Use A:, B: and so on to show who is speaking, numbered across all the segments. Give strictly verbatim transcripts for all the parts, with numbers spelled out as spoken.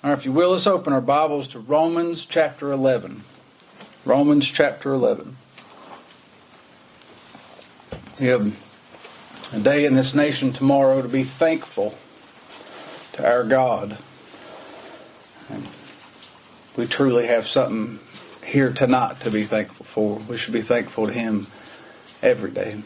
A: All right, if you will, let's open our Bibles to Romans chapter eleven. Romans chapter eleven. We have a day in this nation tomorrow to be thankful to our God. And we truly have something here tonight to be thankful for. We should be thankful to Him every day.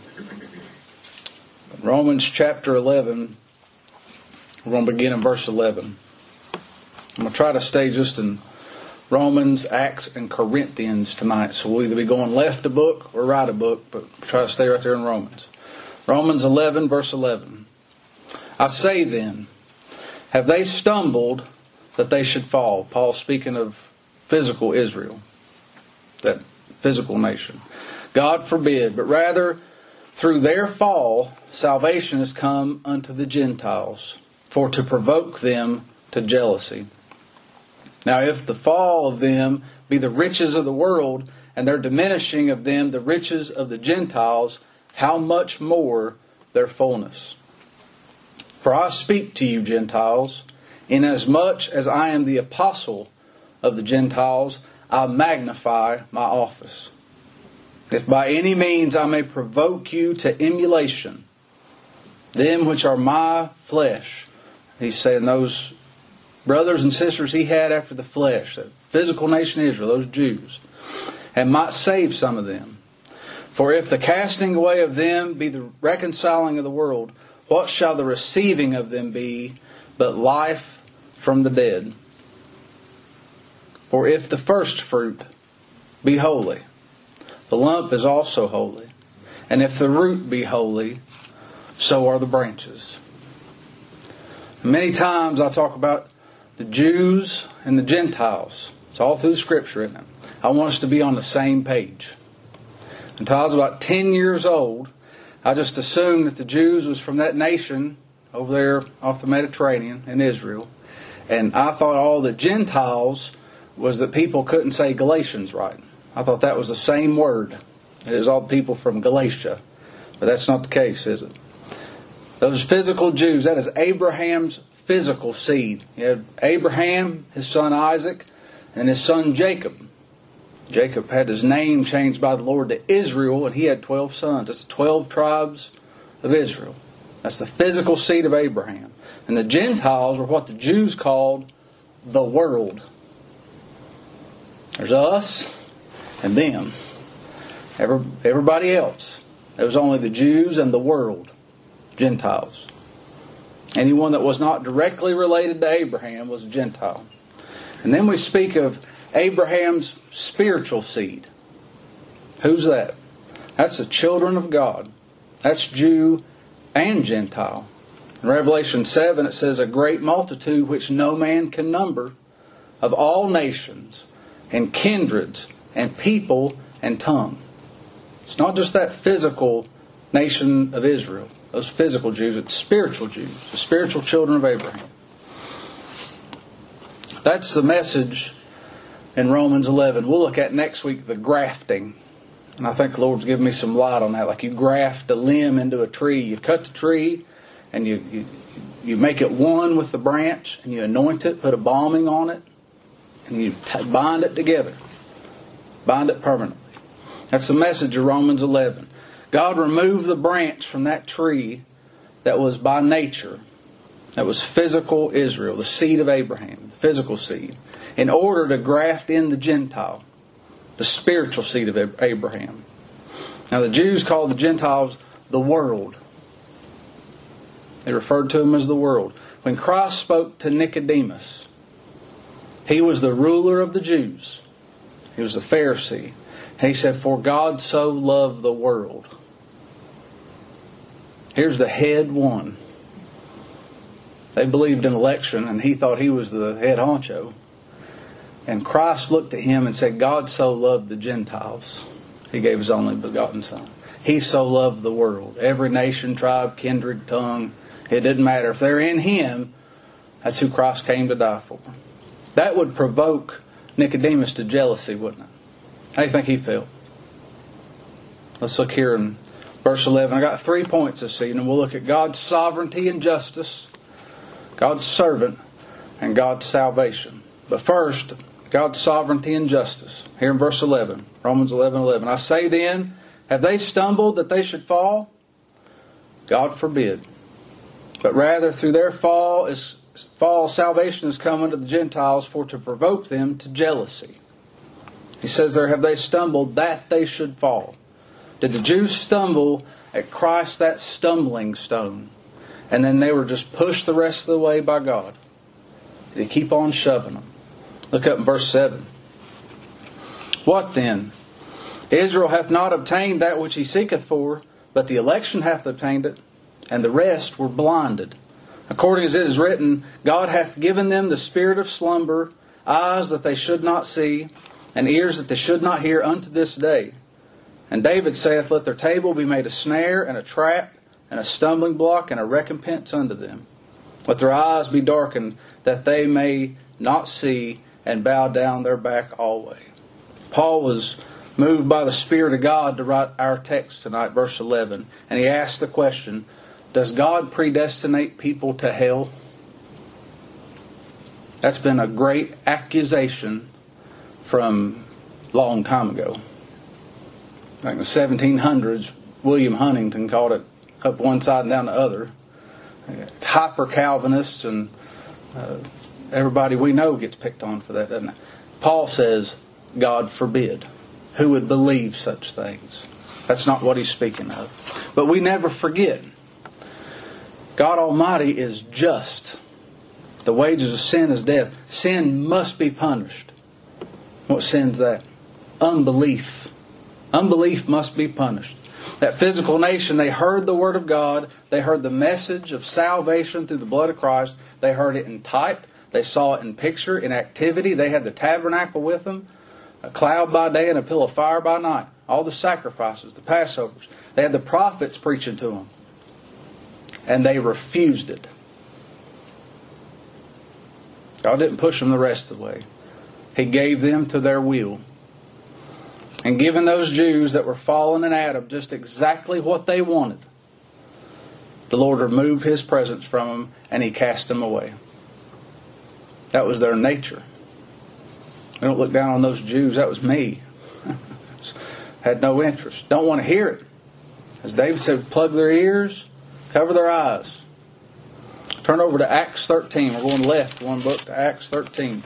A: Romans chapter eleven, we're going to begin in verse eleven. I'm going to try to stay just in Romans, Acts, and Corinthians tonight. So we'll either be going left a book or right a book, but try to stay right there in Romans. Romans eleven, verse eleven. I say then, have they stumbled that they should fall? Paul speaking of physical Israel, that physical nation. God forbid, but rather through their fall, salvation has come unto the Gentiles, for to provoke them to jealousy. Now if the fall of them be the riches of the world, and their diminishing of them the riches of the Gentiles, how much more their fullness? For I speak to you, Gentiles, inasmuch as I am the apostle of the Gentiles, I magnify my office. If by any means I may provoke you to emulation, them which are my flesh. He's saying those brothers and sisters he had after the flesh, that physical nation Israel, those Jews, and might save some of them. For if the casting away of them be the reconciling of the world, what shall the receiving of them be but life from the dead? For if the first fruit be holy, the lump is also holy. And if the root be holy, so are the branches. Many times I talk about the Jews and the Gentiles. It's all through the Scripture, isn't it? I want us to be on the same page. Until I was about ten years old, I just assumed that the Jews was from that nation over there off the Mediterranean in Israel. And I thought all the Gentiles was that people couldn't say Galatians right. I thought that was the same word. It is all people from Galatia. But that's not the case, is it? Those physical Jews, that is Abraham's physical seed. You had Abraham, his son Isaac, and his son Jacob. Jacob had his name changed by the Lord to Israel, and he had twelve sons. That's twelve tribes of Israel. That's the physical seed of Abraham. And the Gentiles were what the Jews called the world. There's us and them. Every, everybody else. There was only the Jews and the world. Gentiles. Anyone that was not directly related to Abraham was a Gentile. And then we speak of Abraham's spiritual seed. Who's that? That's the children of God. That's Jew and Gentile. In Revelation seven it says, a great multitude which no man can number, of all nations and kindreds and people and tongue. It's not just that physical nation of Israel. Those physical Jews, it's spiritual Jews, the spiritual children of Abraham. That's the message in Romans eleven. We'll look at next week the grafting. And I think the Lord's given me some light on that. Like you graft a limb into a tree. You cut the tree and you, you, you make it one with the branch and you anoint it, put a balming on it, and you t- bind it together. Bind it permanently. That's the message of Romans eleven. God removed the branch from that tree that was by nature, that was physical Israel, the seed of Abraham, the physical seed, in order to graft in the Gentile, the spiritual seed of Abraham. Now the Jews called the Gentiles the world. They referred to them as the world. When Christ spoke to Nicodemus, he was the ruler of the Jews. He was a Pharisee. And he said, for God so loved the world. Here's the head one. They believed in election and he thought he was the head honcho. And Christ looked at him and said, God so loved the Gentiles. He gave His only begotten Son. He so loved the world. Every nation, tribe, kindred, tongue. It didn't matter. If they're in Him, that's who Christ came to die for. That would provoke Nicodemus to jealousy, wouldn't it? How do you think he felt? Let's look here in verse eleven. I got three points this evening. We'll look at God's sovereignty and justice, God's servant, and God's salvation. But first, God's sovereignty and justice. Here in verse eleven, Romans eleven eleven. I say then, have they stumbled that they should fall? God forbid. But rather through their fall is fall salvation is come unto the Gentiles for to provoke them to jealousy. He says there, have they stumbled that they should fall? Did the Jews stumble at Christ, that stumbling stone, and then they were just pushed the rest of the way by God? Did He keep on shoving them? Look up in verse seven. What then? Israel hath not obtained that which he seeketh for, but the election hath obtained it, and the rest were blinded. According as it is written, God hath given them the spirit of slumber, eyes that they should not see, and ears that they should not hear unto this day. And David saith, let their table be made a snare and a trap, and a stumbling block and a recompense unto them. Let their eyes be darkened, that they may not see, and bow down their back always. Paul was moved by the Spirit of God to write our text tonight, verse eleven. And he asked the question, does God predestinate people to hell? That's been a great accusation from a long time ago. Like in the seventeen hundreds, William Huntington called it up one side and down the other. Hyper-Calvinists and uh, everybody we know gets picked on for that, doesn't it? Paul says, God forbid. Who would believe such things? That's not what he's speaking of. But we never forget. God Almighty is just. The wages of sin is death. Sin must be punished. What sin's that? Unbelief. Unbelief must be punished. That physical nation, they heard the Word of God. They heard the message of salvation through the blood of Christ. They heard it in type. They saw it in picture, in activity. They had the tabernacle with them. A cloud by day and a pillar of fire by night. All the sacrifices, the Passovers. They had the prophets preaching to them. And they refused it. God didn't push them the rest of the way. He gave them to their will. And given those Jews that were fallen in Adam just exactly what they wanted, the Lord removed His presence from them and He cast them away. That was their nature. I don't look down on those Jews. That was me. Had no interest. Don't want to hear it. As David said, plug their ears, cover their eyes. Turn over to Acts thirteen. We're going left one book to Acts thirteen.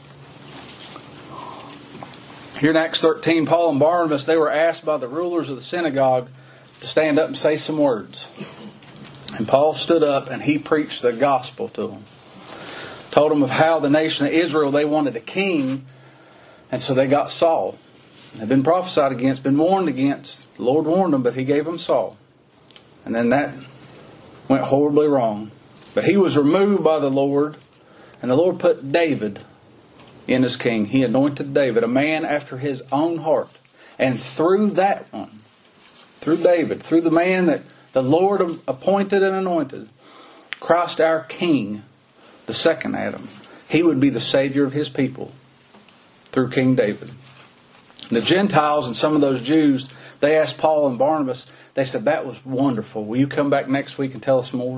A: Here in Acts thirteen, Paul and Barnabas, they were asked by the rulers of the synagogue to stand up and say some words. And Paul stood up and he preached the gospel to them. Told them of how the nation of Israel, they wanted a king. And so they got Saul. They'd been prophesied against, been warned against. The Lord warned them, but He gave them Saul. And then that went horribly wrong. But he was removed by the Lord. And the Lord put David in as king. He anointed David, a man after His own heart. And through that one, through David, through the man that the Lord appointed and anointed, Christ our King, the second Adam, He would be the Savior of His people through King David. The Gentiles and some of those Jews, they asked Paul and Barnabas, they said, that was wonderful. Will you come back next week and tell us more?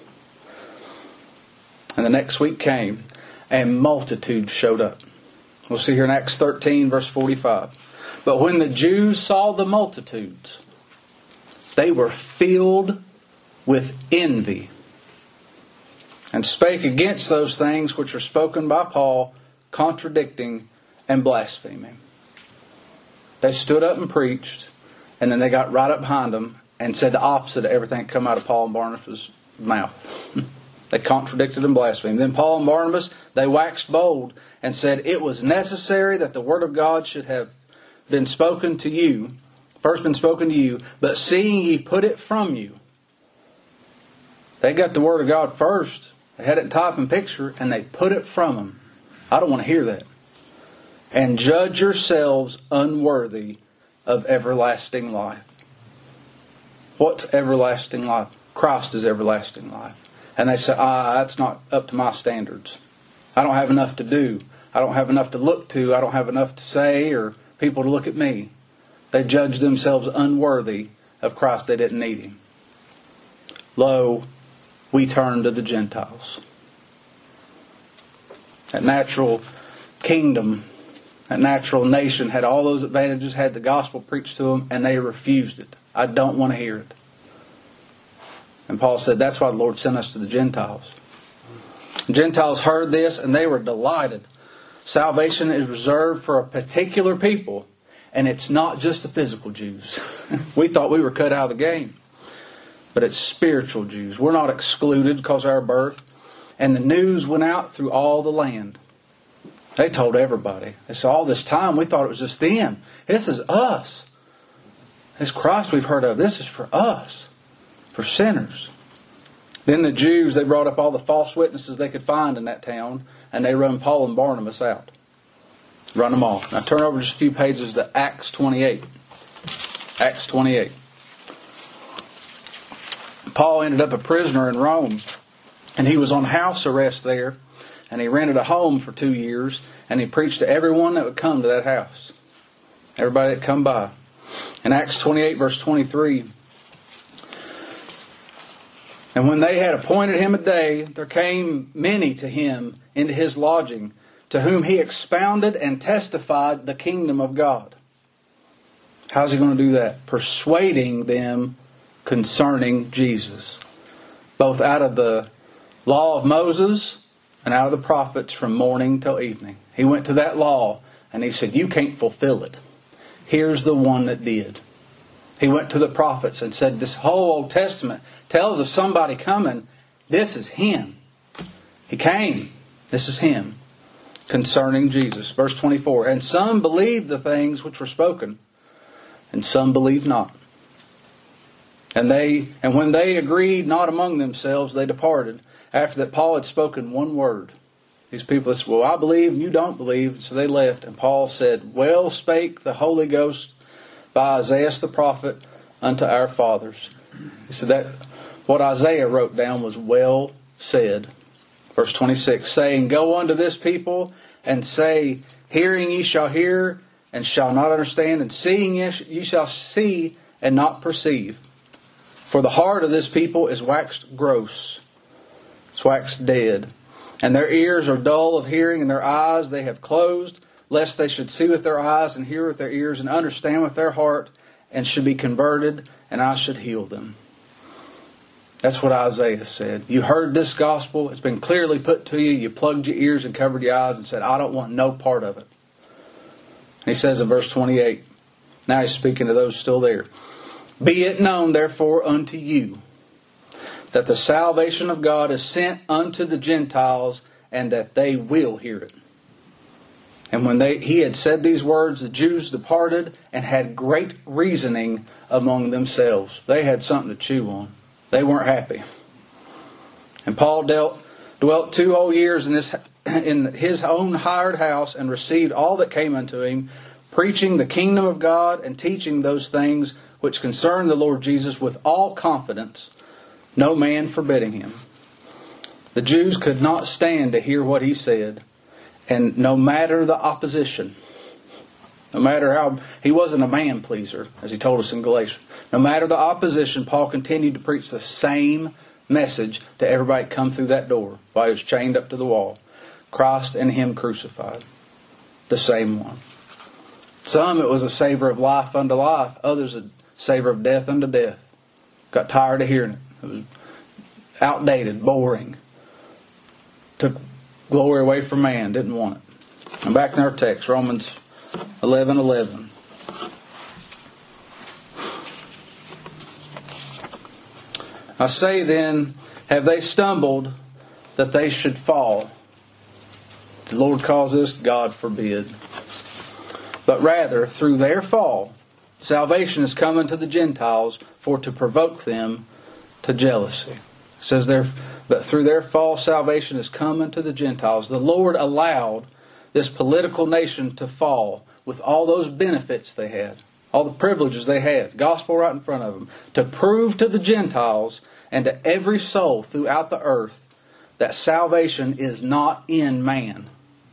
A: And the next week came, and multitudes showed up. We'll see here in Acts thirteen, verse forty-five. But when the Jews saw the multitudes, they were filled with envy, and spake against those things which are spoken by Paul, contradicting and blaspheming. They stood up and preached, and then they got right up behind them and said the opposite of everything that come out of Paul and Barnabas' mouth. They contradicted and blasphemed. Then Paul and Barnabas, they waxed bold and said, it was necessary that the word of God should have been spoken to you, first been spoken to you, but seeing ye put it from you. They got the word of God first. They had it in type and picture, and they put it from them. I don't want to hear that. And judge yourselves unworthy of everlasting life. What's everlasting life? Christ is everlasting life. And they say, ah, that's not up to my standards. I don't have enough to do. I don't have enough to look to. I don't have enough to say or people to look at me. They judge themselves unworthy of Christ. They didn't need Him. Lo, we turn to the Gentiles. That natural kingdom, that natural nation had all those advantages, had the gospel preached to them, and they refused it. I don't want to hear it. And Paul said that's why the Lord sent us to the Gentiles. The Gentiles heard this and they were delighted. Salvation is reserved for a particular people, and it's not just the physical Jews. We thought we were cut out of the game. But it's spiritual Jews. We're not excluded because of our birth. And the news went out through all the land. They told everybody. They said, all this time we thought it was just them. This is us. This Christ we've heard of, this is for us. For sinners. Then the Jews, they brought up all the false witnesses they could find in that town, and they run Paul and Barnabas out. Run them off. Now turn over just a few pages to Acts twenty-eight. Acts twenty-eight. Paul ended up a prisoner in Rome, and he was on house arrest there, and he rented a home for two years, and he preached to everyone that would come to that house. Everybody that come by. In Acts twenty-eight verse twenty-three, and when they had appointed him a day, there came many to him into his lodging, to whom he expounded and testified the kingdom of God. How's he going to do that? Persuading them concerning Jesus, both out of the law of Moses and out of the prophets from morning till evening. He went to that law and he said, you can't fulfill it. Here's the one that did. He went to the prophets and said, this whole Old Testament tells of somebody coming. This is Him. He came. This is Him. Concerning Jesus. Verse twenty-four. And some believed the things which were spoken, and some believed not. And they, and when they agreed not among themselves, they departed, after that Paul had spoken one word. These people said, well, I believe and you don't believe. So they left. And Paul said, well spake the Holy Ghost by Isaiah the prophet unto our fathers. He said that what Isaiah wrote down was well said. Verse twenty-six, saying, go unto this people and say, hearing ye shall hear and shall not understand, and seeing ye shall see and not perceive. For the heart of this people is waxed gross, it's waxed dead, and their ears are dull of hearing, and their eyes they have closed, lest they should see with their eyes and hear with their ears and understand with their heart and should be converted, and I should heal them. That's what Isaiah said. You heard this gospel. It's been clearly put to you. You plugged your ears and covered your eyes and said, I don't want no part of it. And he says in verse twenty-eight, now he's speaking to those still there. Be it known therefore unto you that the salvation of God is sent unto the Gentiles, and that they will hear it. And when they, he had said these words, the Jews departed and had great reasoning among themselves. They had something to chew on. They weren't happy. And Paul dealt, dwelt two whole years in, this, in his own hired house, and received all that came unto him, preaching the kingdom of God and teaching those things which concern the Lord Jesus with all confidence, no man forbidding him. The Jews could not stand to hear what he said. And no matter the opposition, no matter how, he wasn't a man pleaser, as he told us in Galatians. No matter the opposition, Paul continued to preach the same message to everybody that come through that door while he was chained up to the wall. Christ and Him crucified. The same one. Some it was a savor of life unto life. Others a savor of death unto death. Got tired of hearing it. It was outdated, boring. Took glory away from man. Didn't want it. And back in our text, Romans eleven eleven. I say then, have they stumbled that they should fall? The Lord calls this, God forbid. But rather, through their fall, salvation is coming to the Gentiles for to provoke them to jealousy. It says there, but through their fall, salvation is coming to the Gentiles. The Lord allowed this political nation to fall with all those benefits they had, all the privileges they had, gospel right in front of them, to prove to the Gentiles and to every soul throughout the earth that salvation is not in man.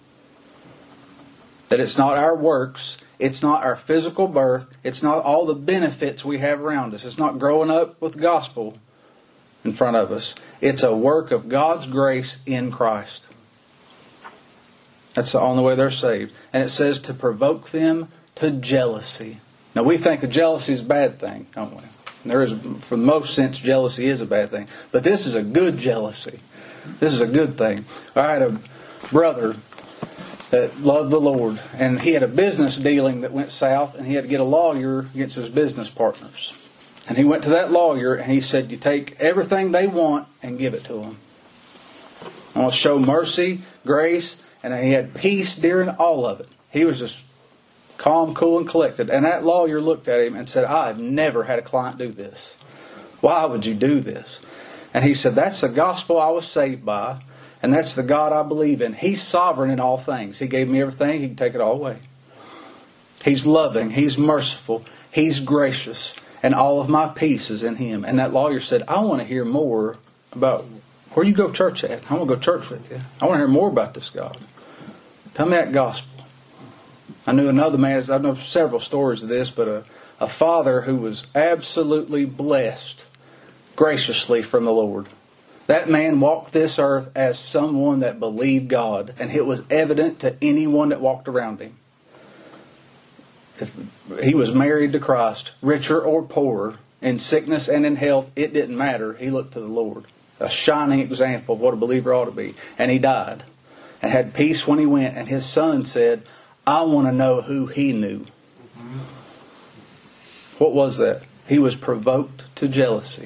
A: That it's not our works, it's not our physical birth, it's not all the benefits we have around us. It's not growing up with the gospel in front of us. It's a work of God's grace in Christ. That's the only way they're saved. And it says to provoke them to jealousy. Now we think that jealousy is a bad thing, don't we? And there is, for the most sense, jealousy is a bad thing. But this is a good jealousy. This is a good thing. I had a brother that loved the Lord, and he had a business dealing that went south, and he had to get a lawyer against his business partners. And he went to that lawyer, and he said, you take everything they want and give it to them. I want to show mercy, grace, and he had peace during all of it. He was just calm, cool, and collected. And that lawyer looked at him and said, I've never had a client do this. Why would you do this? And he said, that's the gospel I was saved by, and that's the God I believe in. He's sovereign in all things. He gave me everything. He can take it all away. He's loving. He's merciful. He's gracious. And all of my peace is in Him. And that lawyer said, I want to hear more about where you go to church at. I want to go to church with you. I want to hear more about this God. Tell me that gospel. I knew another man, I know several stories of this, but a, a father who was absolutely blessed graciously from the Lord. That man walked this earth as someone that believed God, and it was evident to anyone that walked around him. If he was married to Christ, richer or poorer, in sickness and in health, it didn't matter. He looked to the Lord. A shining example of what a believer ought to be. And he died and had peace when he went. And his son said, I want to know who he knew. What was that? He was provoked to jealousy.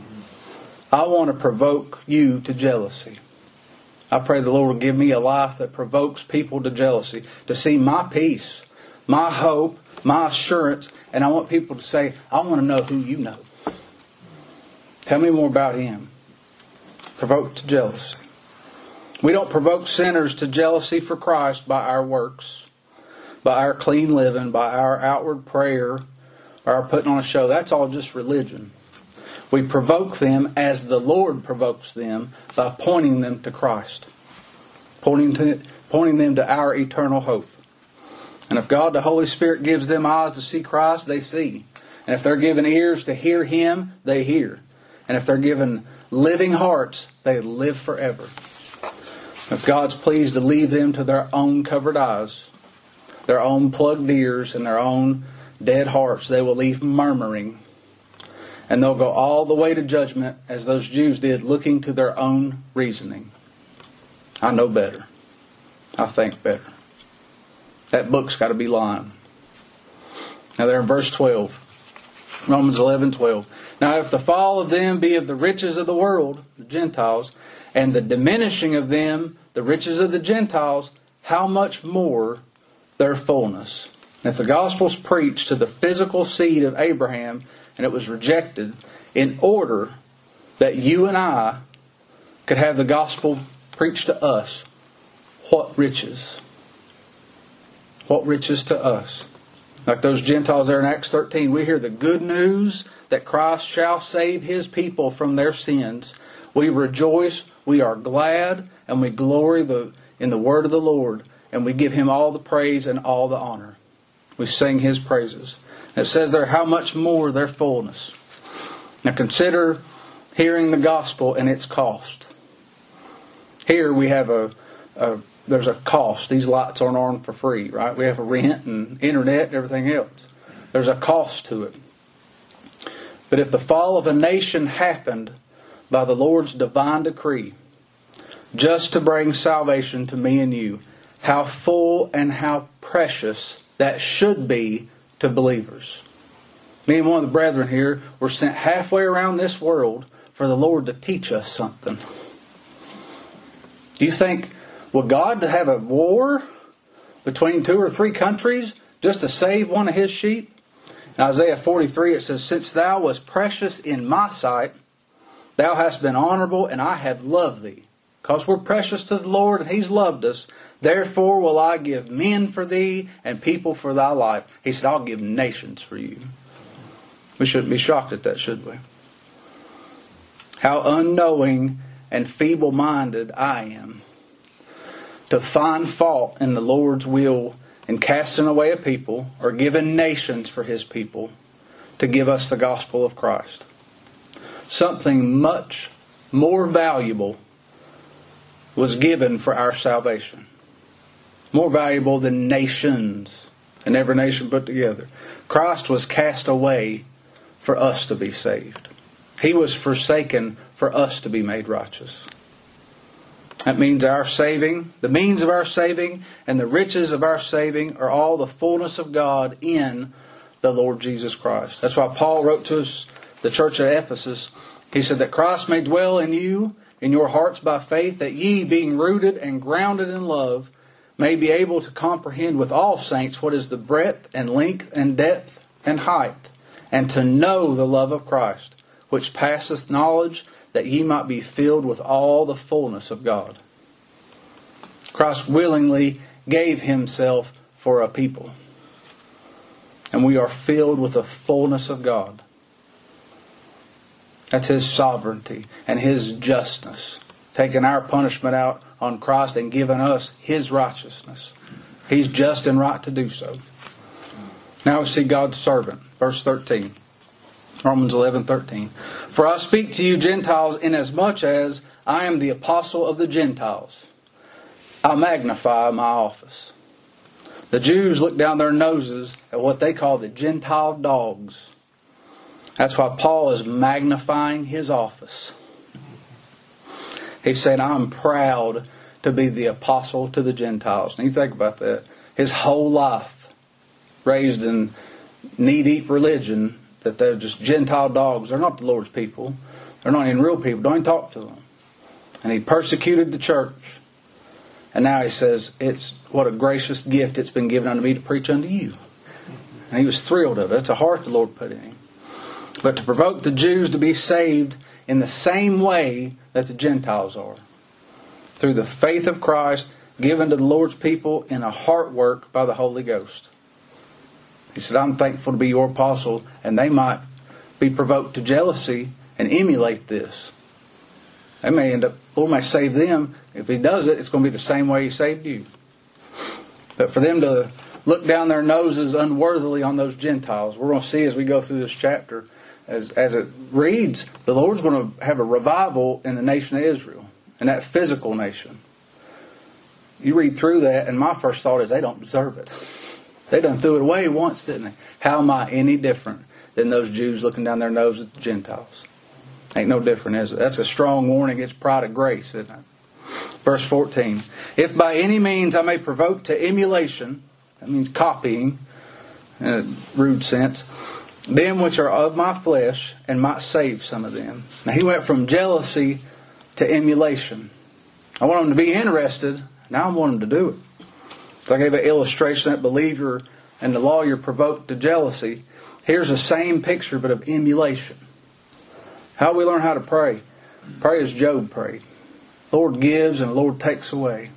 A: I want to provoke you to jealousy. I pray the Lord will give me a life that provokes people to jealousy, to see my peace, my hope, my assurance, and I want people to say, I want to know who you know. Tell me more about Him. Provoked to jealousy. We don't provoke sinners to jealousy for Christ by our works, by our clean living, by our outward prayer, or our putting on a show. That's all just religion. We provoke them as the Lord provokes them by pointing them to Christ. Pointing to, pointing them to our eternal hope. And if God the Holy Spirit gives them eyes to see Christ, they see. And if they're given ears to hear Him, they hear. And if they're given living hearts, they live forever. If God's pleased to leave them to their own covered eyes, their own plugged ears, and their own dead hearts, they will leave murmuring. And they'll go all the way to judgment as those Jews did, looking to their own reasoning. I know better. I think better. That book's got to be lying. Now there in verse twelve. Romans eleven twelve. Now if the fall of them be of the riches of the world, the Gentiles, and the diminishing of them, the riches of the Gentiles, how much more their fullness? If the gospel's preached to the physical seed of Abraham, and it was rejected, in order that you and I could have the gospel preached to us, what riches? What riches to us? Like those Gentiles there in Acts thirteen, we hear the good news that Christ shall save His people from their sins. We rejoice, we are glad, and we glory the, in the word of the Lord, and we give Him all the praise and all the honor. We sing His praises. And it says there, how much more their fullness. Now consider hearing the gospel and its cost. Here we have a, a there's a cost. These lights aren't on for free, right? We have a rent and internet and everything else. There's a cost to it. But if the fall of a nation happened by the Lord's divine decree, just to bring salvation to me and you, how full and how precious that should be to believers. Me and one of the brethren here were sent halfway around this world for the Lord to teach us something. Do you think, would God have a war between two or three countries just to save one of His sheep? In Isaiah forty-three it says, since thou wast precious in my sight, thou hast been honorable, and I have loved thee. Because we're precious to the Lord and He's loved us, therefore will I give men for thee and people for thy life. He said, I'll give nations for you. We shouldn't be shocked at that, should we? How unknowing and feeble-minded I am to find fault in the Lord's will in casting away a people or giving nations for His people to give us the gospel of Christ. Something much more valuable was given for our salvation. more valuable than nations and every nation put together. Christ was cast away for us to be saved. He was forsaken for us to be made righteous. That means our saving, the means of our saving, and the riches of our saving are all the fullness of God in the Lord Jesus Christ. That's why Paul wrote to us, the church at Ephesus. He said that Christ may dwell in you, in your hearts by faith, that ye, being rooted and grounded in love, may be able to comprehend with all saints what is the breadth and length and depth and height, and to know the love of Christ, which passeth knowledge, that ye might be filled with all the fullness of God. Christ willingly gave Himself for a people. And we are filled with the fullness of God. That's His sovereignty and His justness. Taking our punishment out on Christ and giving us His righteousness. He's just and right to do so. Now we see God's servant. Verse thirteen. Romans eleven thirteen. For I speak to you Gentiles, inasmuch as I am the apostle of the Gentiles. I magnify my office. The Jews look down their noses at what they call the Gentile dogs. That's why Paul is magnifying his office. He's saying, I'm proud to be the apostle to the Gentiles. And you think about that. His whole life, raised in knee-deep religion, that they're just Gentile dogs. They're not the Lord's people. They're not even real people. Don't even talk to them. And he persecuted the church. And now he says, it's what a gracious gift it's been given unto me to preach unto you. And he was thrilled of it. That's a heart the Lord put in him. But to provoke the Jews to be saved in the same way that the Gentiles are. Through the faith of Christ given to the Lord's people in a heart work by the Holy Ghost. He said, I'm thankful to be your apostle, and they might be provoked to jealousy and emulate this. They may end up, the Lord may save them. If He does it, it's going to be the same way He saved you. But for them to look down their noses unworthily on those Gentiles, we're going to see as we go through this chapter, as, as it reads, the Lord's going to have a revival in the nation of Israel, in that physical nation. You read through that, and my first thought is they don't deserve it. They done threw it away once, didn't they? How am I any different than those Jews looking down their nose at the Gentiles? Ain't no different, is it? That's a strong warning against pride of grace, isn't it? Verse fourteen. If by any means I may provoke to emulation, that means copying, in a rude sense, them which are of my flesh, and might save some of them. Now he went from jealousy to emulation. I want them to be interested. Now I want them to do it. So I gave an illustration that believer and the lawyer provoked to jealousy. Here's the same picture, but of emulation. How do we learn how to pray? Pray as Job prayed. The Lord gives and the Lord takes away.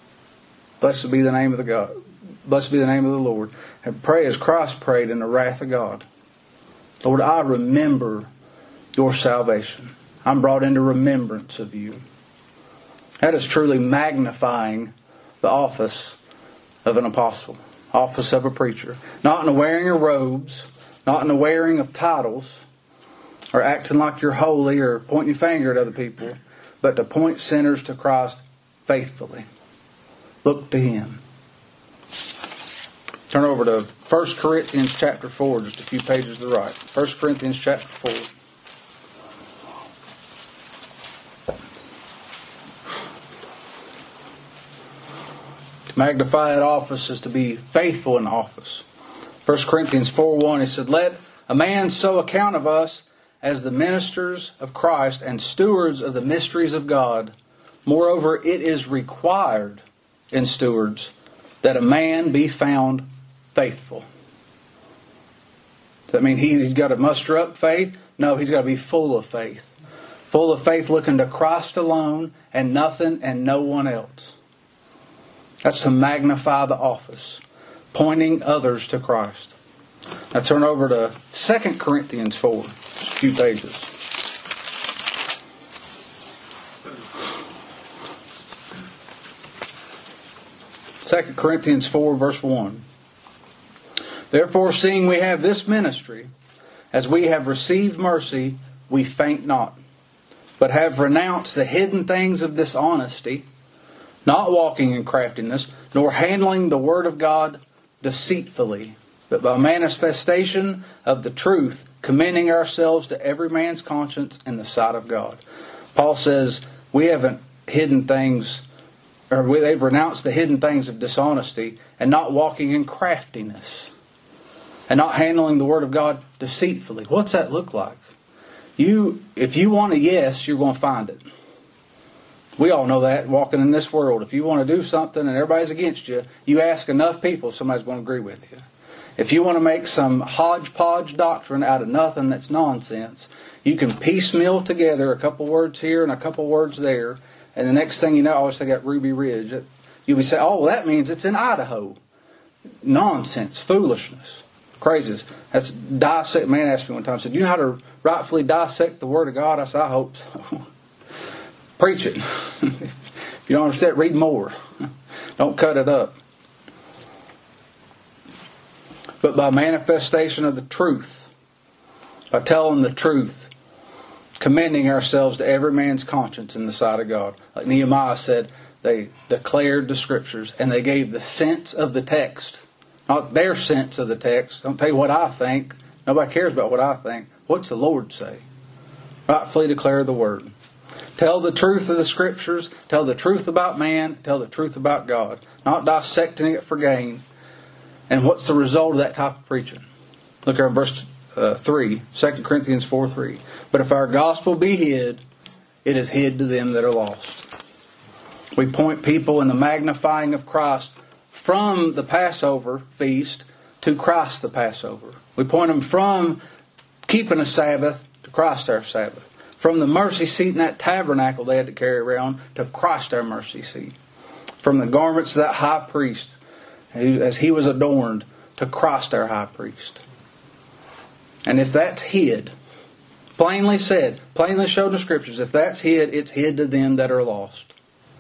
A: Blessed be the name of the God. Blessed be the name of the Lord. And pray as Christ prayed in the wrath of God. Lord, I remember your salvation. I'm brought into remembrance of you. That is truly magnifying the office of an apostle, office of a preacher. Not in the wearing of robes, not in the wearing of titles, or acting like you're holy or pointing your finger at other people, but to point sinners to Christ faithfully. Look to Him. Turn over to First Corinthians chapter four, just a few pages to the right. First Corinthians chapter four. To magnify that office is to be faithful in the office. First Corinthians four one, it said, let a man so account of us as the ministers of Christ and stewards of the mysteries of God. Moreover, it is required in stewards that a man be found faithful. Does that mean he's got to muster up faith? No, he's got to be full of faith. Full of faith, looking to Christ alone and nothing and no one else. That's to magnify the office, pointing others to Christ. Now turn over to Second Corinthians four, just a few pages. Second Corinthians four, verse one. Therefore, seeing we have this ministry, as we have received mercy, we faint not, but have renounced the hidden things of dishonesty, not walking in craftiness, nor handling the word of God deceitfully, but by manifestation of the truth, commending ourselves to every man's conscience in the sight of God. Paul says we haven't hidden things, or we, they've renounced the hidden things of dishonesty and not walking in craftiness and not handling the word of God deceitfully. What's that look like? You, if you want a yes, you're going to find it. We all know that, walking in this world. If you want to do something and everybody's against you, you ask enough people, somebody's going to agree with you. If you want to make some hodgepodge doctrine out of nothing that's nonsense, you can piecemeal together a couple words here and a couple words there, and the next thing you know, I always think at Ruby Ridge, you'll be saying, oh, well, that means it's in Idaho. Nonsense, foolishness, craziness. That's dissect. Man asked me one time, said, "You know how to rightfully dissect the Word of God?" I said, "I hope so." Preach it. If you don't understand, read more. Don't cut it up. But by manifestation of the truth, by telling the truth, commending ourselves to every man's conscience in the sight of God. Like Nehemiah said, they declared the Scriptures and they gave the sense of the text. Not their sense of the text. Don't tell you what I think. Nobody cares about what I think. What's the Lord say? Rightfully declare the Word. Tell the truth of the Scriptures. Tell the truth about man. Tell the truth about God. Not dissecting it for gain. And what's the result of that type of preaching? Look at verse uh, three, Second Corinthians four three. But if our gospel be hid, it is hid to them that are lost. We point people in the magnifying of Christ from the Passover feast to Christ the Passover. We point them from keeping a Sabbath to Christ our Sabbath. From the mercy seat in that tabernacle they had to carry around to Christ our mercy seat. From the garments of that high priest, as he was adorned, to Christ our high priest. And if that's hid, plainly said, plainly showed in the Scriptures, if that's hid, it's hid to them that are lost.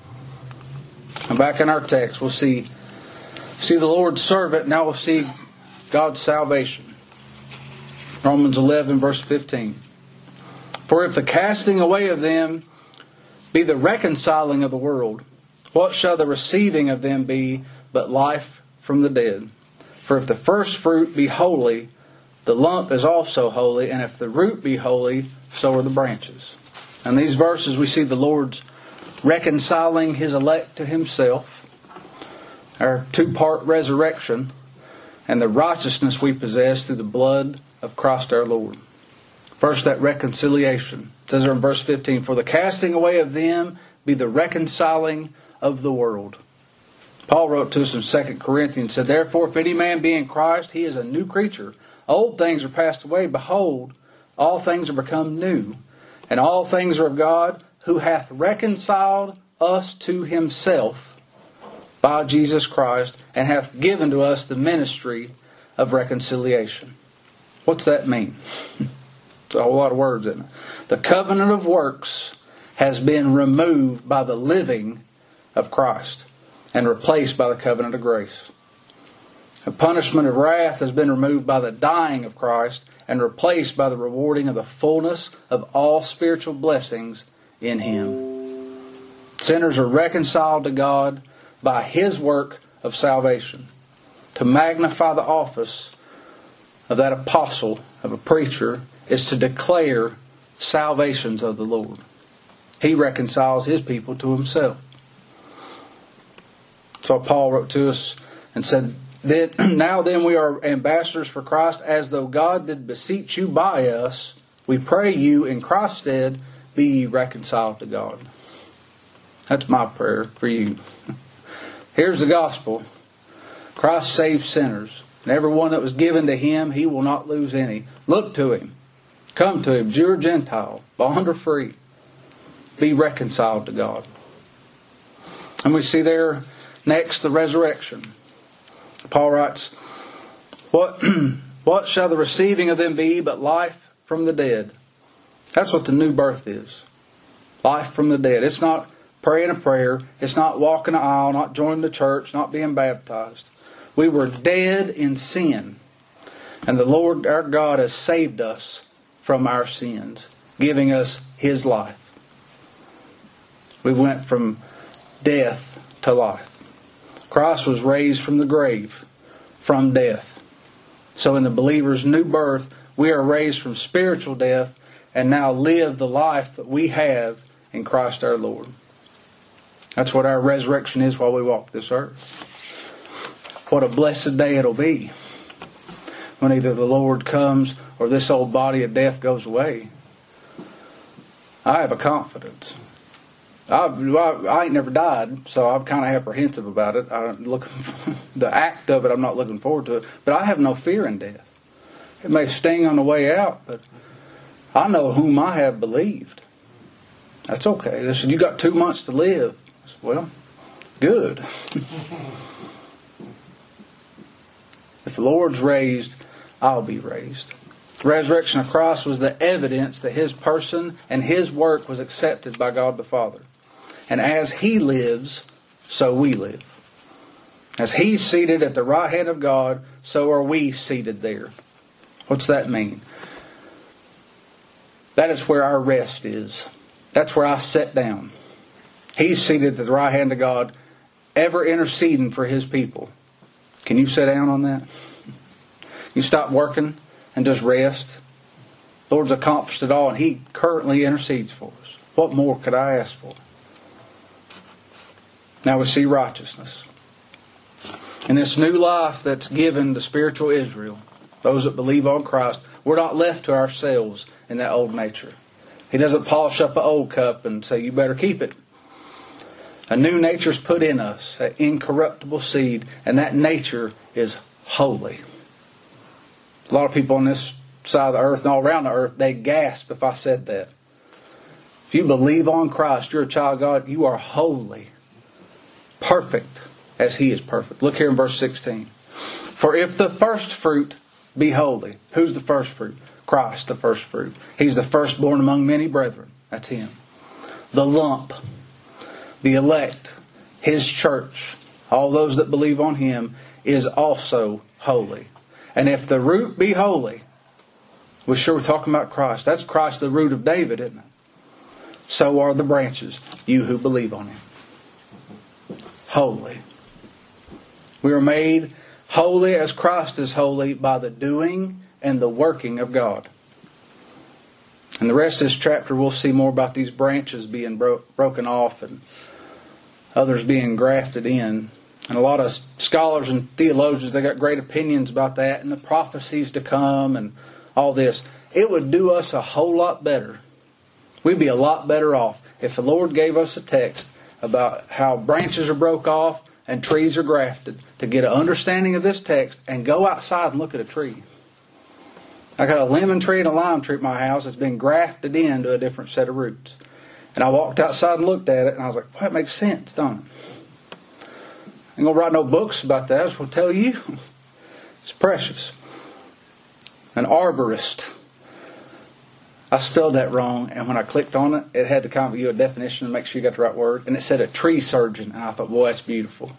A: And back in our text, we'll see, see the Lord's servant, now we'll see God's salvation. Romans eleven, verse fifteen. For if the casting away of them be the reconciling of the world, what shall the receiving of them be but life from the dead? For if the first fruit be holy, the lump is also holy, and if the root be holy, so are the branches. In these verses we see the Lord's reconciling His elect to Himself, our two-part resurrection, and the righteousness we possess through the blood of Christ our Lord. First, that reconciliation. It says there in verse fifteen, for the casting away of them be the reconciling of the world. Paul wrote to us in Second Corinthians, said, therefore, if any man be in Christ, he is a new creature. Old things are passed away. Behold, all things are become new. And all things are of God, who hath reconciled us to Himself by Jesus Christ, and hath given to us the ministry of reconciliation. What's that mean? It's a whole lot of words, isn't it? The covenant of works has been removed by the living of Christ and replaced by the covenant of grace. The punishment of wrath has been removed by the dying of Christ and replaced by the rewarding of the fullness of all spiritual blessings in Him. Sinners are reconciled to God by His work of salvation. To magnify the office of that apostle, of a preacher, is to declare salvations of the Lord. He reconciles His people to Himself. So Paul wrote to us and said, that now then we are ambassadors for Christ, as though God did beseech you by us. We pray you in Christ's stead, be ye reconciled to God. That's my prayer for you. Here's the gospel. Christ saves sinners. And every one that was given to Him, He will not lose any. Look to Him. Come to Him, Jew or Gentile, bond or free. Be reconciled to God. And we see there next the resurrection. Paul writes, What, what shall the receiving of them be but life from the dead? That's what the new birth is. Life from the dead. It's not praying a prayer. It's not walking an aisle, not joining the church, not being baptized. We were dead in sin. And the Lord our God has saved us from our sins, giving us His life. We went from death to life. Christ was raised from the grave, from death. So in the believer's new birth, we are raised from spiritual death and now live the life that we have in Christ our Lord. That's what our resurrection is while we walk this earth. What a blessed day it'll be when either the Lord comes or this old body of death goes away. I have a confidence. I, I, I ain't never died, so I'm kind of apprehensive about it. I look the act of it, I'm not looking forward to it. But I have no fear in death. It may sting on the way out, but I know whom I have believed. That's okay. They said, you got two months to live. I said, well, good. If the Lord's raised, I'll be raised. The resurrection of Christ was the evidence that His person and His work was accepted by God the Father. And as He lives, so we live. As He's seated at the right hand of God, so are we seated there. What's that mean? That is where our rest is. That's where I sit down. He's seated at the right hand of God, ever interceding for His people. Can you sit down on that? You stop working and just rest. The Lord's accomplished it all, and He currently intercedes for us. What more could I ask for? Now we see righteousness. In this new life that's given to spiritual Israel, those that believe on Christ, we're not left to ourselves in that old nature. He doesn't polish up an old cup and say, you better keep it. A new nature's put in us, an incorruptible seed, and that nature is holy. A lot of people on this side of the earth and all around the earth, they gasp if I said that. If you believe on Christ, you're a child of God, you are holy, perfect as He is perfect. Look here in verse sixteen. For if the first fruit be holy, who's the first fruit? Christ, the first fruit. He's the firstborn among many brethren. That's Him. The lump, the elect, His church, all those that believe on Him, is also holy. And if the root be holy, we're sure we're talking about Christ. That's Christ, the root of David, isn't it? So are the branches, you who believe on Him. Holy. We are made holy as Christ is holy by the doing and the working of God. In the rest of this chapter, we'll see more about these branches being bro- broken off and others being grafted in. And a lot of scholars and theologians, they got great opinions about that and the prophecies to come and all this. It would do us a whole lot better. We'd be a lot better off if the Lord gave us a text about how branches are broke off and trees are grafted to get an understanding of this text and go outside and look at a tree. I got a lemon tree and a lime tree at my house that's been grafted into a different set of roots. And I walked outside and looked at it and I was like, well, that makes sense, don't it? I ain't going to write no books about that. I just want to tell you. It's precious. An arborist. I spelled that wrong, and when I clicked on it, it had to kind of give you a definition to make sure you got the right word. And it said a tree surgeon. And I thought, boy, that's beautiful.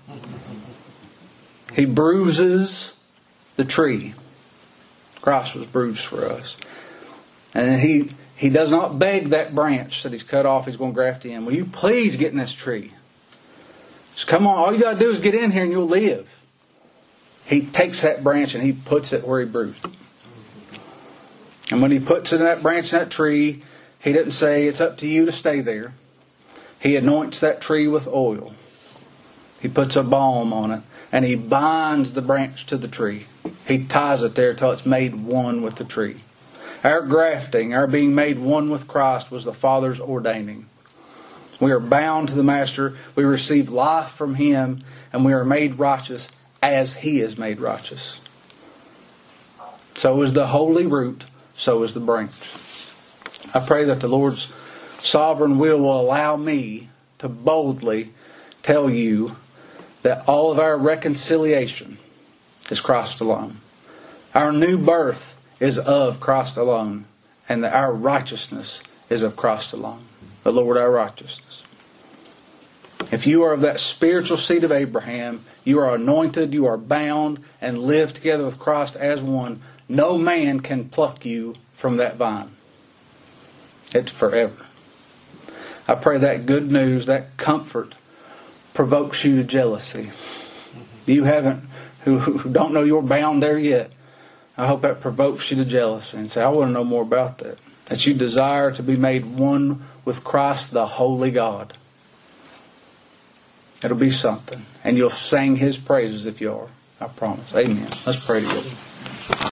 A: He bruises the tree. Christ was bruised for us. And he he does not beg that branch that He's cut off, He's going to graft in. Will you please get in this tree? Just come on, all you got to do is get in here and you'll live. He takes that branch and He puts it where He bruised it. And when He puts in that branch in that tree, He didn't say it's up to you to stay there. He anoints that tree with oil. He puts a balm on it. And He binds the branch to the tree. He ties it there till it's made one with the tree. Our grafting, our being made one with Christ was the Father's ordaining. We are bound to the Master. We receive life from Him. And we are made righteous as He is made righteous. So is the holy root. So is the branch. I pray that the Lord's sovereign will will allow me to boldly tell you that all of our reconciliation is Christ alone. Our new birth is of Christ alone. And that our righteousness is of Christ alone. The Lord our righteousness. If you are of that spiritual seed of Abraham, you are anointed, you are bound, and live together with Christ as one. No man can pluck you from that vine. It's forever. I pray that good news, that comfort, provokes you to jealousy. you haven't, who, who don't know you're bound there yet, I hope that provokes you to jealousy and say, I want to know more about that. That you desire to be made one with Christ, the holy God. It'll be something. And you'll sing His praises if you are. I promise. Amen. Let's pray together.